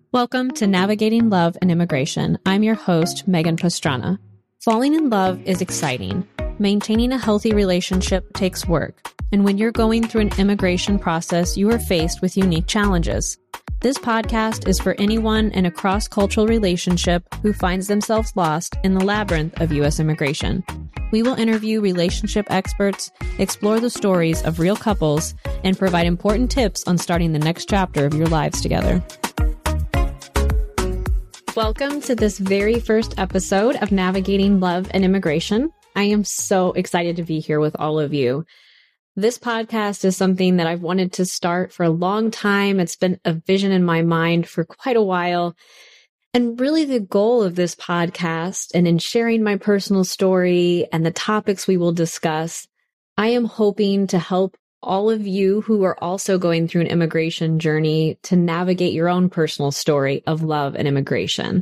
Welcome to Navigating Love and Immigration. I'm your host, Megan Pastrana. Falling in love is exciting. Maintaining a healthy relationship takes work. And when you're going through an immigration process, you are faced with unique challenges. This podcast is for anyone in a cross-cultural relationship who finds themselves lost in the labyrinth of U.S. immigration. We will interview relationship experts, explore the stories of real couples, and provide important tips on starting the next chapter of your lives together. Welcome to this very first episode of Navigating Love and Immigration. I am so excited to be here with all of you. This podcast is something that I've wanted to start for a long time. It's been a vision in my mind for quite a while. And really the goal of this podcast and in sharing my personal story and the topics we will discuss, I am hoping to help all of you who are also going through an immigration journey to navigate your own personal story of love and immigration.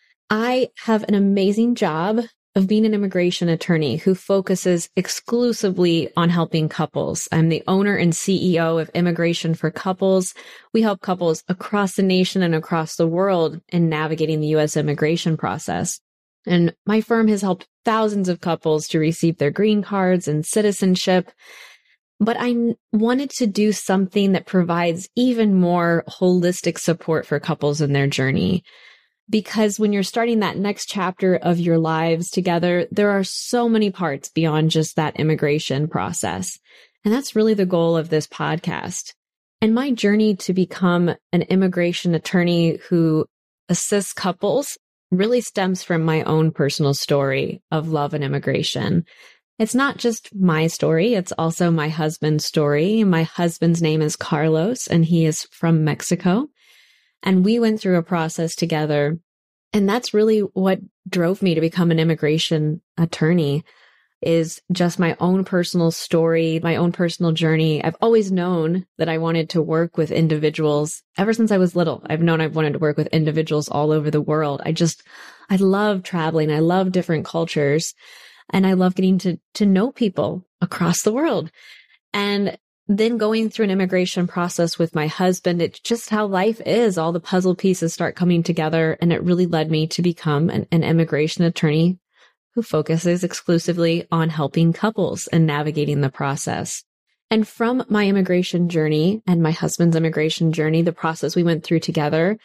I have an amazing job of being an immigration attorney who focuses exclusively on helping couples. I'm the owner and CEO of Immigration for Couples. We help couples across the nation and across the world in navigating the U.S. immigration process. And my firm has helped thousands of couples to receive their green cards and citizenship. But I wanted to do something that provides even more holistic support for couples in their journey. Because when you're starting that next chapter of your lives together, there are so many parts beyond just that immigration process. And that's really the goal of this podcast. And my journey to become an immigration attorney who assists couples really stems from my own personal story of love and immigration. It's not just my story, it's also my husband's story. My husband's name is Carlos, and he is from Mexico. And we went through a process together. And that's really what drove me to become an immigration attorney, is just my own personal story, my own personal journey. I've always known that I wanted to work with individuals. Ever since I was little, I've known I've wanted to work with individuals all over the world. I love traveling. I love different cultures. And I love getting to know people across the world. And then going through an immigration process with my husband, it's just how life is. All the puzzle pieces start coming together. And it really led me to become an immigration attorney who focuses exclusively on helping couples and navigating the process. And from my immigration journey and my husband's immigration journey, the process we went through together,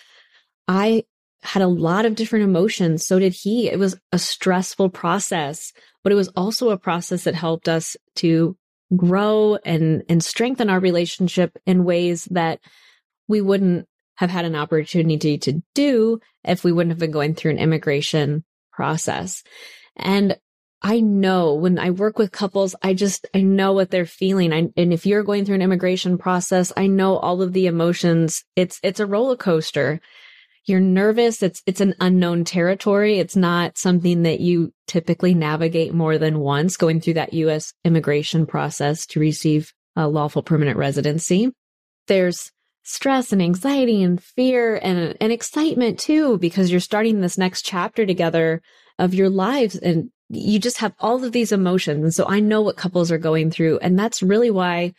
I had a lot of different emotions. So did he. It was a stressful process, but it was also a process that helped us to grow and strengthen our relationship in ways that we wouldn't have had an opportunity to do if we wouldn't have been going through an immigration process. And I know when I work with couples, I know what they're feeling. And if you're going through an immigration process, I know all of the emotions. It's a roller coaster. You're nervous. It's an unknown territory. It's not something that you typically navigate more than once going through that U.S. immigration process to receive a lawful permanent residency. There's stress and anxiety and fear and excitement too, because you're starting this next chapter together of your lives, and you just have all of these emotions. And so I know what couples are going through. And that's really why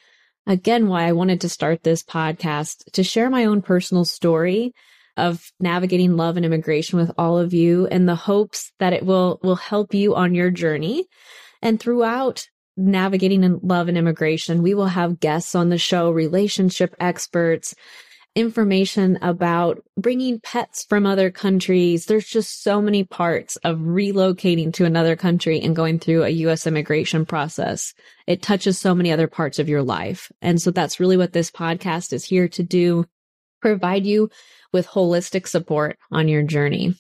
I wanted to start this podcast, to share my own personal story of navigating love and immigration with all of you, in the hopes that it will help you on your journey. And throughout navigating in love and immigration, we will have guests on the show, relationship experts, information about bringing pets from other countries. There's just so many parts of relocating to another country and going through a U.S. immigration process. It touches so many other parts of your life. And so that's really what this podcast is here to do, provide you with holistic support on your journey.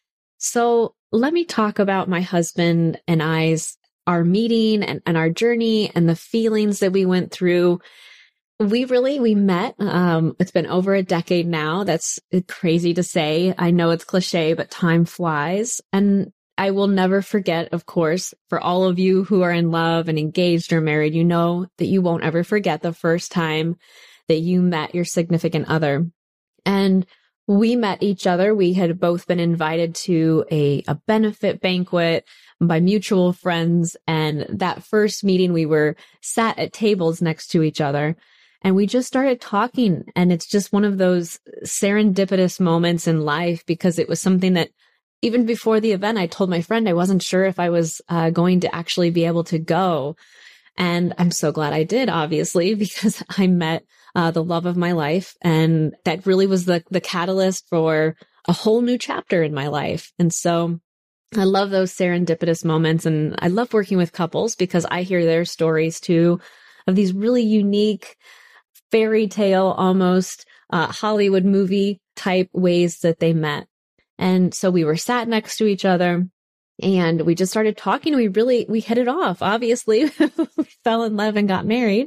So let me talk about my husband and our meeting and our journey and the feelings that we went through. We met, it's been over a decade now. That's crazy to say. I know it's cliche, but time flies. And I will never forget, of course, for all of you who are in love and engaged or married, you know that you won't ever forget the first time that you met your significant other. And we met each other. We had both been invited to a benefit banquet by mutual friends. And that first meeting, we were sat at tables next to each other. And we just started talking, and it's just one of those serendipitous moments in life, because it was something that even before the event, I told my friend I wasn't sure if I was going to actually be able to go. And I'm so glad I did, obviously, because I met the love of my life. And that really was the catalyst for a whole new chapter in my life. And so I love those serendipitous moments. And I love working with couples because I hear their stories too, of these really unique fairy tale, almost Hollywood movie type ways that they met. And so we were sat next to each other and we just started talking. We hit it off. Obviously, we fell in love and got married.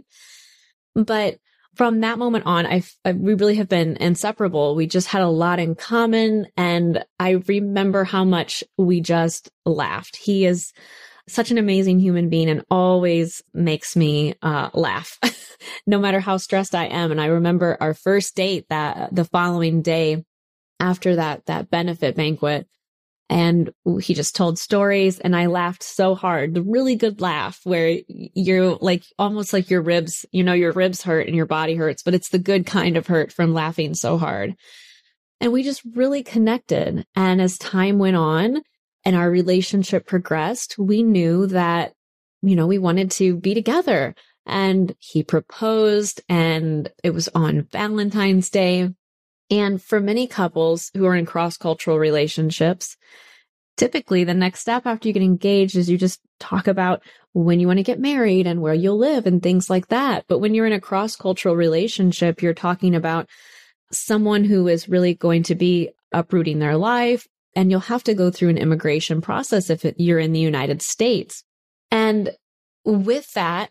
But from that moment on, we really have been inseparable. We just had a lot in common. And I remember how much we just laughed. He is such an amazing human being and always makes me laugh, no matter how stressed I am. And I remember our first date that the following day after that benefit banquet, and he just told stories and I laughed so hard. The really good laugh where you're like, almost like your ribs hurt and your body hurts, but it's the good kind of hurt from laughing so hard. And we just really connected. And as time went on and our relationship progressed, we knew that, we wanted to be together. And he proposed, and it was on Valentine's Day. And for many couples who are in cross-cultural relationships, typically the next step after you get engaged is you just talk about when you want to get married and where you'll live and things like that. But when you're in a cross-cultural relationship, you're talking about someone who is really going to be uprooting their life, and you'll have to go through an immigration process if you're in the United States. And with that,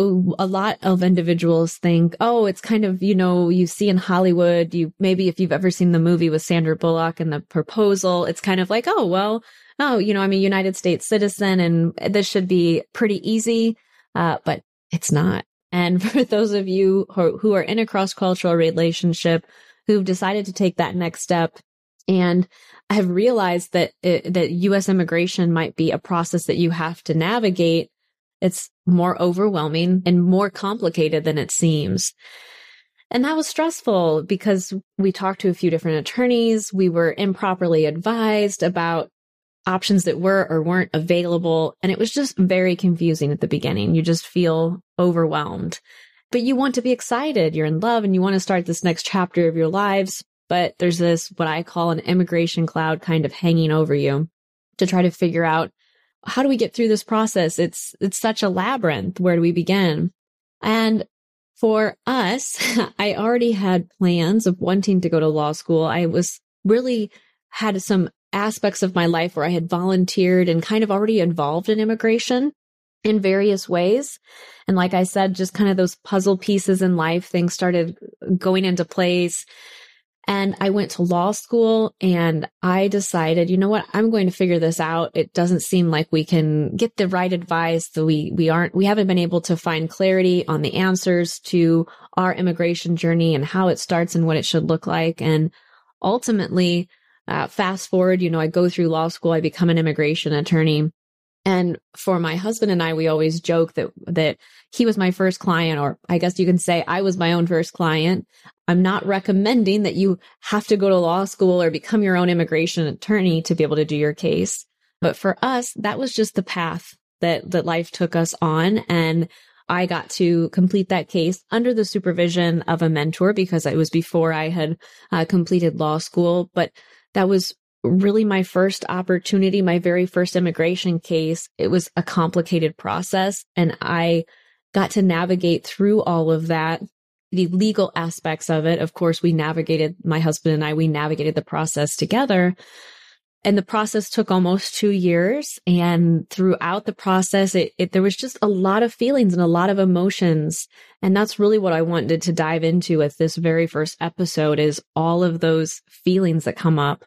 a lot of individuals think, oh, it's kind of, you see in Hollywood, maybe if you've ever seen the movie with Sandra Bullock and The Proposal, it's kind of like, I'm a United States citizen and this should be pretty easy. But it's not. And for those of you who are in a cross-cultural relationship, who've decided to take that next step and have realized that U.S. immigration might be a process that you have to navigate, it's more overwhelming and more complicated than it seems. And that was stressful because we talked to a few different attorneys. We were improperly advised about options that were or weren't available. And it was just very confusing at the beginning. You just feel overwhelmed. But you want to be excited. You're in love and you want to start this next chapter of your lives. But there's this, what I call an immigration cloud kind of hanging over you to try to figure out, how do we get through this process? It's such a labyrinth. Where do we begin? And for us, I already had plans of wanting to go to law school. I was really had some aspects of my life where I had volunteered and kind of already involved in immigration in various ways. And like I said, just kind of those puzzle pieces in life, things started going into place. And I went to law school and I decided, you know what, I'm going to figure this out. It doesn't seem like we can get the right advice. So we haven't been able to find clarity on the answers to our immigration journey and how it starts and what it should look like. And ultimately, fast forward, I go through law school, I become an immigration attorney. And for my husband and I, we always joke that he was my first client, or I guess you can say I was my own first client. I'm not recommending that you have to go to law school or become your own immigration attorney to be able to do your case. But for us, that was just the path that life took us on. And I got to complete that case under the supervision of a mentor because it was before I had completed law school. But that was really my first opportunity, my very first immigration case. It was a complicated process, and I got to navigate through all of that, the legal aspects of it. Of course, my husband and I, we navigated the process together. And the process took almost 2 years. And throughout the process, there was just a lot of feelings and a lot of emotions. And that's really what I wanted to dive into with this very first episode, is all of those feelings that come up.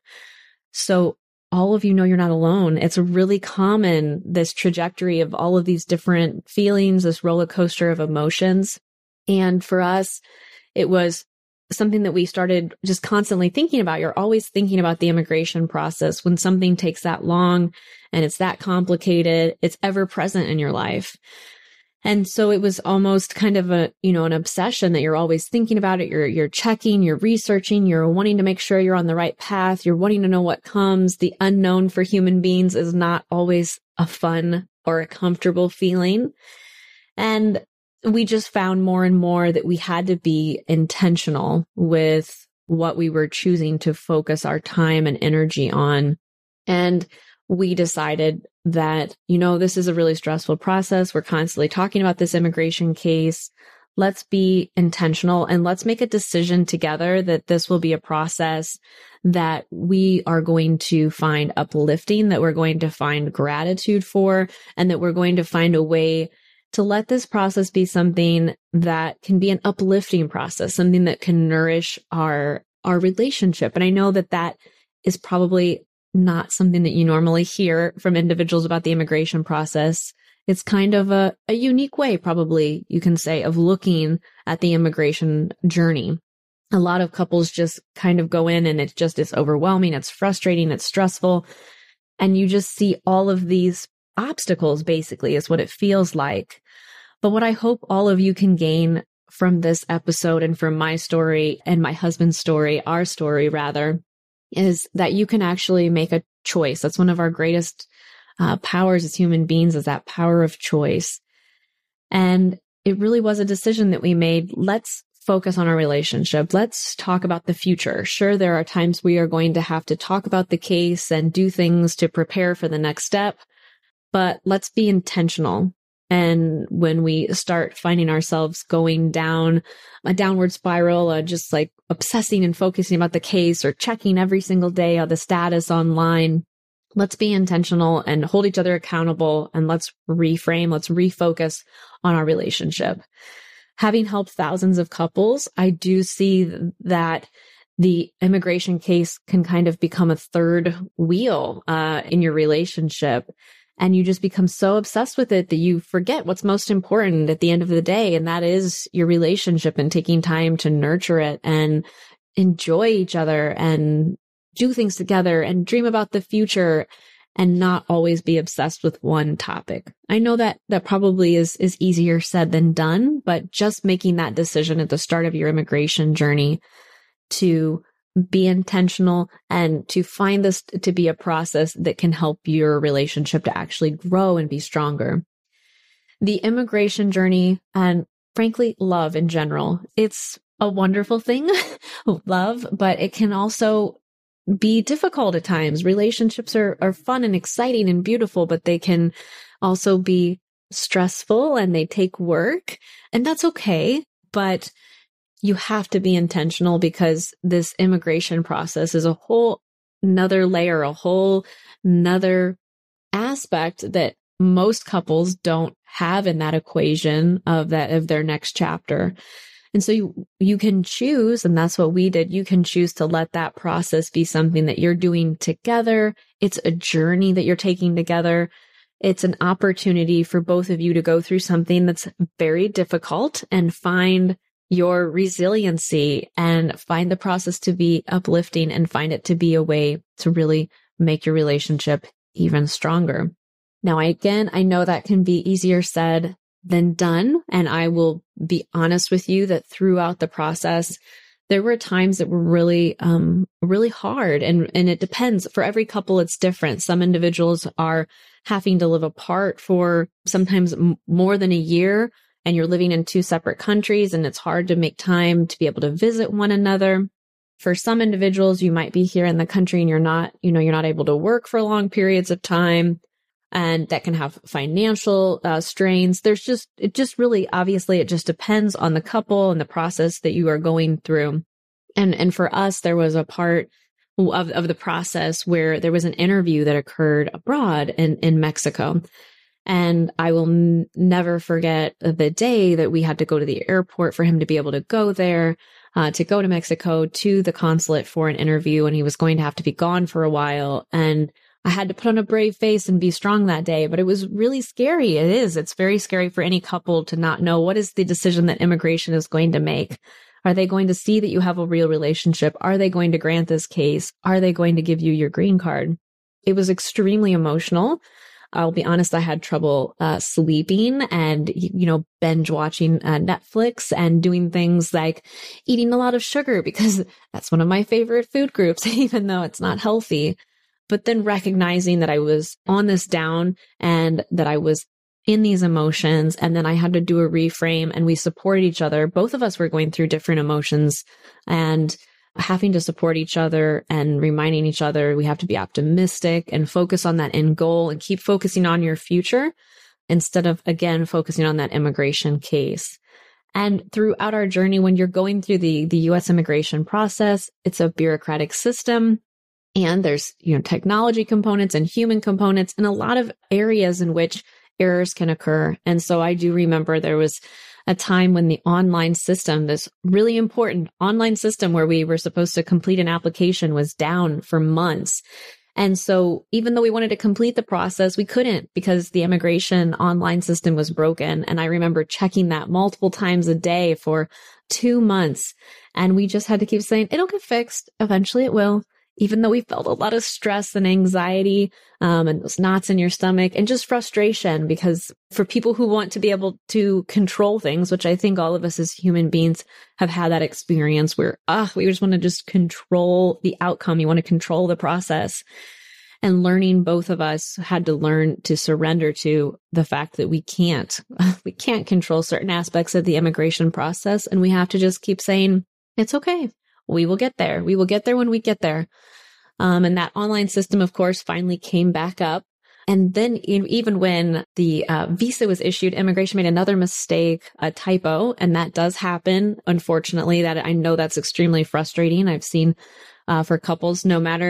So all of you know you're not alone. It's really common, this trajectory of all of these different feelings, this roller coaster of emotions. And for us, it was something that we started just constantly thinking about. You're always thinking about the immigration process. When something takes that long and it's that complicated, it's ever present in your life. And so it was almost kind of an obsession that you're always thinking about it. You're checking, you're researching, you're wanting to make sure you're on the right path. You're wanting to know what comes. The unknown for human beings is not always a fun or a comfortable feeling. And we just found more and more that we had to be intentional with what we were choosing to focus our time and energy on. And we decided that, this is a really stressful process. We're constantly talking about this immigration case. Let's be intentional and let's make a decision together that this will be a process that we are going to find uplifting, that we're going to find gratitude for, and that we're going to find a way to let this process be something that can be an uplifting process, something that can nourish our relationship. And I know that is probably not something that you normally hear from individuals about the immigration process. It's kind of a unique way, probably you can say, of looking at the immigration journey. A lot of couples just kind of go in and it's overwhelming. It's frustrating. It's stressful. And you just see all of these obstacles, basically, is what it feels like. But what I hope all of you can gain from this episode and from my story and my husband's story, our story rather, is that you can actually make a choice. That's one of our greatest powers as human beings, is that power of choice. And it really was a decision that we made. Let's focus on our relationship. Let's talk about the future. Sure, there are times we are going to have to talk about the case and do things to prepare for the next step, but let's be intentional. And when we start finding ourselves going down a downward spiral, just like obsessing and focusing about the case or checking every single day on the status online, let's be intentional and hold each other accountable, and let's reframe, let's refocus on our relationship. Having helped thousands of couples, I do see that the immigration case can kind of become a third wheel in your relationship. And you just become so obsessed with it that you forget what's most important at the end of the day. And that is your relationship, and taking time to nurture it and enjoy each other and do things together and dream about the future, and not always be obsessed with one topic. I know that probably is easier said than done, but just making that decision at the start of your immigration journey to be intentional and to find this to be a process that can help your relationship to actually grow and be stronger. The immigration journey, and frankly, love in general, it's a wonderful thing, love, but it can also be difficult at times. Relationships are fun and exciting and beautiful, but they can also be stressful and they take work, and that's okay. But you have to be intentional, because this immigration process is a whole nother layer, a whole nother aspect that most couples don't have in that equation of their next chapter. And so you can choose, and that's what we did. You can choose to let that process be something that you're doing together. It's a journey that you're taking together. It's an opportunity for both of you to go through something that's very difficult and find your resiliency and find the process to be uplifting, and find it to be a way to really make your relationship even stronger. Now, I know that can be easier said than done. And I will be honest with you that throughout the process, there were times that were really, really hard. And it depends. For every couple, it's different. Some individuals are having to live apart for sometimes more than a year, and you're living in two separate countries, and it's hard to make time to be able to visit one another. For some individuals, you might be here in the country and you're not able to work for long periods of time, and that can have financial strains. It just really, obviously, it just depends on the couple and the process that you are going through. And for us, there was a part of the process where there was an interview that occurred abroad in Mexico. And I will never forget the day that we had to go to the airport for him to be able to go there, to go to Mexico to the consulate for an interview. And he was going to have to be gone for a while. And I had to put on a brave face and be strong that day. But it was really scary. It's very scary for any couple to not know what is the decision that immigration is going to make. Are they going to see that you have a real relationship? Are they going to grant this case? Are they going to give you your green card? It was extremely emotional. I'll be honest, I had trouble sleeping and, binge watching Netflix and doing things like eating a lot of sugar because that's one of my favorite food groups, even though it's not healthy. But then recognizing that I was on this down and that I was in these emotions, and then I had to do a reframe, and we supported each other. Both of us were going through different emotions and having to support each other and reminding each other we have to be optimistic and focus on that end goal and keep focusing on your future instead of, again, focusing on that immigration case. And throughout our journey, when you're going through the U.S. immigration process, it's a bureaucratic system. And there's, technology components and human components and a lot of areas in which errors can occur. And so I do remember there was a time when the online system, this really important online system where we were supposed to complete an application, was down for months. And so even though we wanted to complete the process, we couldn't because the immigration online system was broken. And I remember checking that multiple times a day for 2 months. And we just had to keep saying, it'll get fixed. Eventually it will. Even though we felt a lot of stress and anxiety, and those knots in your stomach and just frustration, because for people who want to be able to control things, which I think all of us as human beings have had that experience where, we just want to just control the outcome. You want to control the process. And both of us had to learn to surrender to the fact that we can't control certain aspects of the immigration process. And we have to just keep saying, it's okay. We will get there. We will get there when we get there. And that online system, of course, finally came back up. And then even when the visa was issued, immigration made another mistake, a typo. And that does happen. Unfortunately, that I know that's extremely frustrating. I've seen for couples,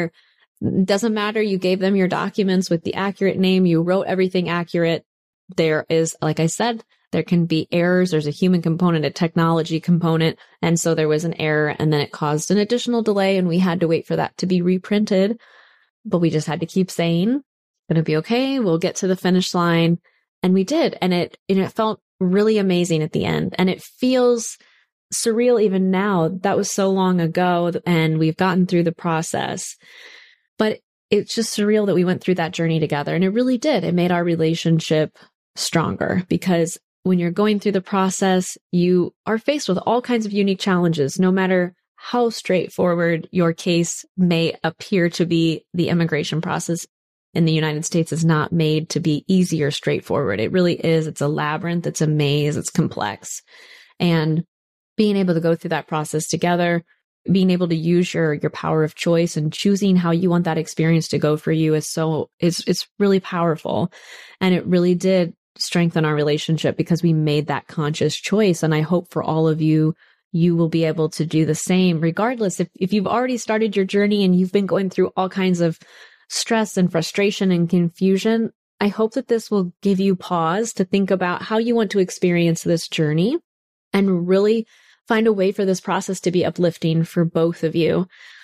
doesn't matter. You gave them your documents with the accurate name. You wrote everything accurate. There is, like I said, there can be errors. There's a human component, a technology component. And so there was an error and then it caused an additional delay and we had to wait for that to be reprinted. But we just had to keep saying, it's going to be okay. We'll get to the finish line. And we did. And it felt really amazing at the end. And it feels surreal even now. That was so long ago and we've gotten through the process. But it's just surreal that we went through that journey together. And it really did. It made our relationship stronger because when you're going through the process, you are faced with all kinds of unique challenges, no matter how straightforward your case may appear to be. The immigration process in the United States is not made to be easy or straightforward. It really is. It's a labyrinth. It's a maze. It's complex. And being able to go through that process together, being able to use your power of choice and choosing how you want that experience to go for you it's really powerful. And it really did strengthen our relationship because we made that conscious choice. And I hope for all of you, you will be able to do the same, regardless if you've already started your journey and you've been going through all kinds of stress and frustration and confusion. I hope that this will give you pause to think about how you want to experience this journey and really find a way for this process to be uplifting for both of you.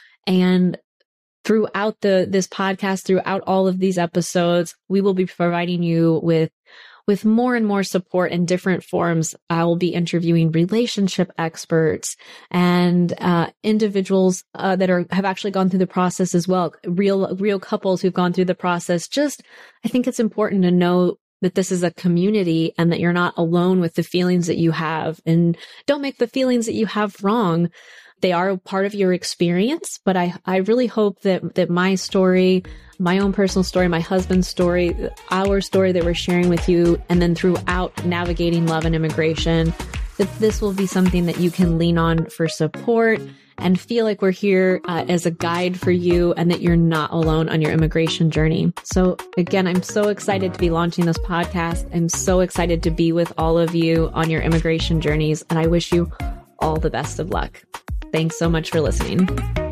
And throughout this podcast, throughout all of these episodes, we will be providing you with more and more support in different forms. I will be interviewing relationship experts and individuals that have actually gone through the process as well. Real couples who've gone through the process. I think it's important to know that this is a community and that you're not alone with the feelings that you have. And don't make the feelings that you have wrong. They are a part of your experience, but I really hope that my story, my own personal story, my husband's story, our story that we're sharing with you, and then throughout navigating love and immigration, that this will be something that you can lean on for support and feel like we're here as a guide for you and that you're not alone on your immigration journey. So again, I'm so excited to be launching this podcast. I'm so excited to be with all of you on your immigration journeys, and I wish you all the best of luck. Thanks so much for listening.